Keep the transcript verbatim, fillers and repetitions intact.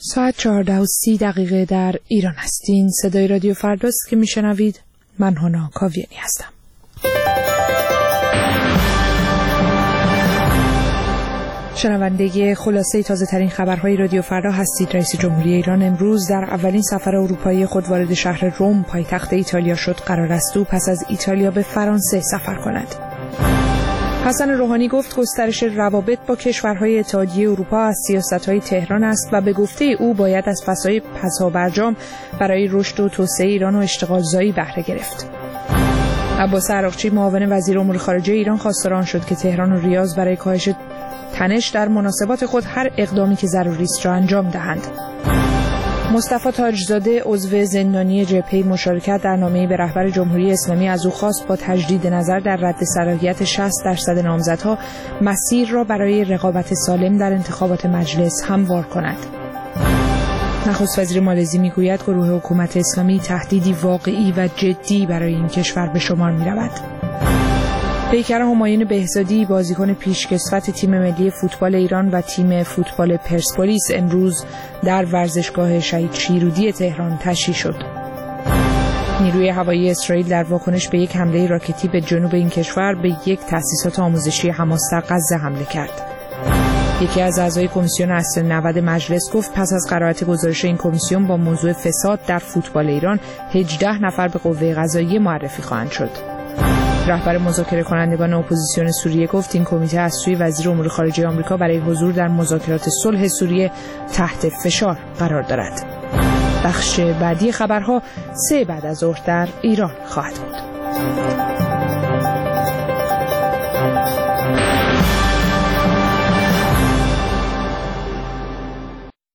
ساعت چهارده و سی دقیقه در ایران هستین. صدای رادیو فرداست که میشنوید. من هانا کاویانی هستم. شنونده خلاصه تازه ترین خبرهای رادیو فردا هستید. رئیس جمهوری ایران امروز در اولین سفر اروپایی خود وارد شهر روم پایتخت ایتالیا شد. قرار است او پس از ایتالیا به فرانسه سفر کند. حسن روحانی گفت گسترش روابط با کشورهای اتحادیه اروپا از سیاست‌های تهران است و به گفته او باید از فضای پسابرجام برای رشد و توسعه ایران و اشتغالزایی بهره گرفت. عباس عراقچی معاون وزیر امور خارجه ایران خواستار آن شد که تهران و ریاض برای کاهش تنش در مناسبات خود هر اقدامی که ضروری است را انجام دهند. مصطفی تاجزاده عضو زندانی جبهه مشارکت در نامه‌ای به رهبر جمهوری اسلامی از او خواست با تجدید نظر در رد صلاحیت شصت درصد نامزدها مسیر را برای رقابت سالم در انتخابات مجلس هموار کند. نخست وزیر مالزی میگوید گروه حکومت اسلامی تهدیدی واقعی و جدی برای این کشور به شمار می‌رود. پیکر همایون بهزادی بازیکن پیشکسوت تیم ملی فوتبال ایران و تیم فوتبال پرسپولیس امروز در ورزشگاه شهید شیرودی تهران تشییع شد. نیروی هوایی اسرائیل در واکنش به یک حمله راکتی به جنوب این کشور به یک تأسیسات آموزشی حماس در غزه حمله کرد. یکی از اعضای کمیسیون اصل نود مجلس گفت پس از قرائت گزارش این کمیسیون با موضوع فساد در فوتبال ایران هجده نفر به قوه قضاییه معرفی خواهند شد. رهبر مذاکره کنندگان اپوزیسیون سوریه گفت این کمیته از سوی وزیر امور خارجه آمریکا برای حضور در مذاکرات صلح سوریه تحت فشار قرار دارد. بخش بعدی خبرها سه بعد از ظهر در ایران خواهد بود.